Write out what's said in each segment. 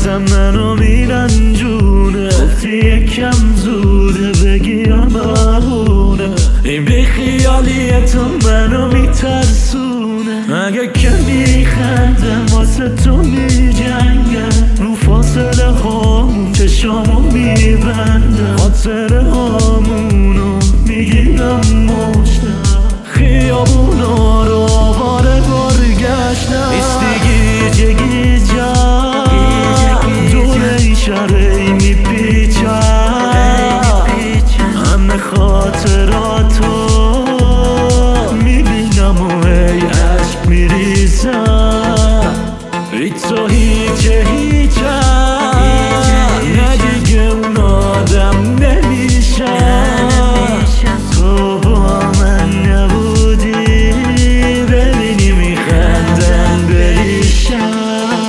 حالتم منو میرنجونه، گفتی یکم زوده بگیم بهونه، این بیخیالی تو منو میترسونه. اگه که میخندم واسه تو میجنگم، رو فاصله هامون چشامو میبندم، خاطره هامونو میگیرم مشتم، خیابونا رو آواره برگشتم. ایستگی گیجا دور این شهره میپیچم، همه خاطراتو میبینم و ای عشق میریزم. ای تو هیچه هیچم، نه دیگه اون آدم نمیشم. تو با من نبودی ببینی میخندم بریشم.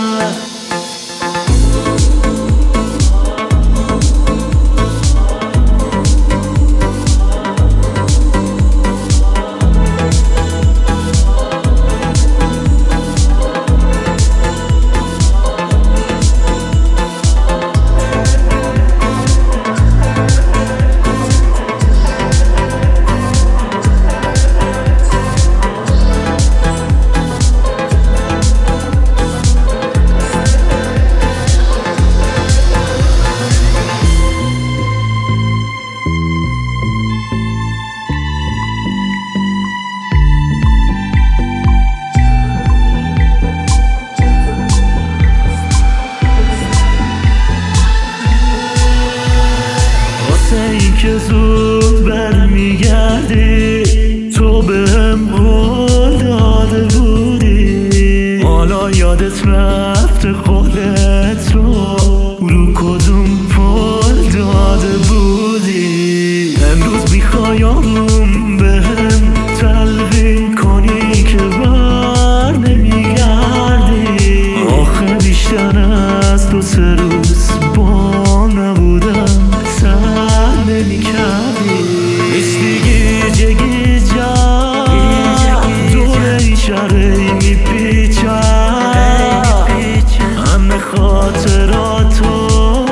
که زود برمیگردی، تو بهم قول داده بودی، حالا یادت رفته قولت رو کدوم پل داده بودی. امروز میخوای آروم بهم تلقین کنی که بر نمیگردی. آخه بیشتر از 2-3 روز با نبودم سر نمی‌کردی. ایستگی گیجا دور این شهره میپیچم، همه خاطراتو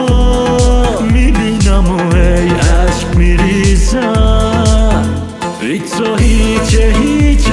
میبینم و ای عشق میریزم. ای تو هیچه هیچ